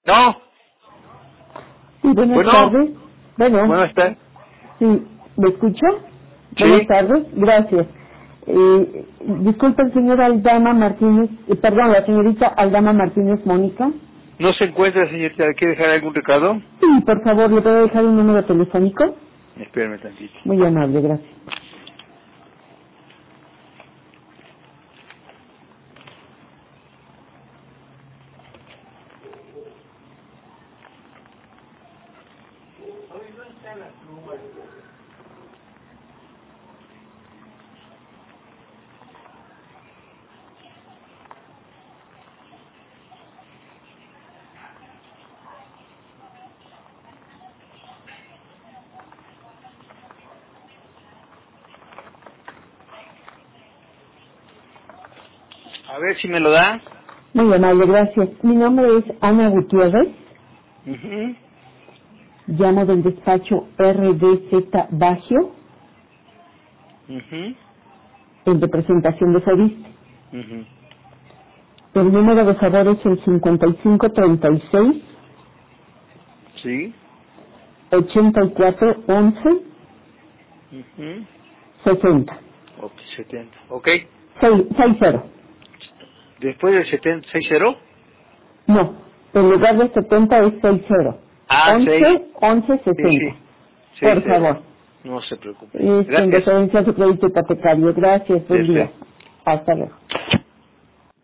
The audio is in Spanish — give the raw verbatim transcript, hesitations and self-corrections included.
No. Sí, buenas Bueno. tardes. Bueno. Buenas tardes. Sí, ¿me escucha? Sí. Buenas tardes, gracias. Eh, disculpe, el señor Aldama Martínez, eh, perdón, la señorita Aldama Martínez Mónica. ¿No se encuentra, señorita? ¿Quiere dejar algún recado? Sí, por favor, ¿le puedo dejar un número telefónico? Espérame tantito. Muy amable, gracias. A ver si me lo da. Muy amable, gracias. Mi nombre es Ana Gutiérrez, Mhm. llamo del despacho R D Z Bagio, Mhm. el de presentación de Fobiste. Mhm. El número de favor es el cincuenta y cinco treinta y seis Sí. ochenta y cuatro once Mhm. sesenta. Ok, setenta. Ok. sesenta. Después del setenta, seis cero. No, en lugar de setenta es sesenta. Ah, seis. once, once, Sí, sí. sesenta. seis Por cero. favor. No se preocupe. Es en Gracias. referencia a su crédito hipotecario. Gracias, buen día. Perfecto. Hasta luego.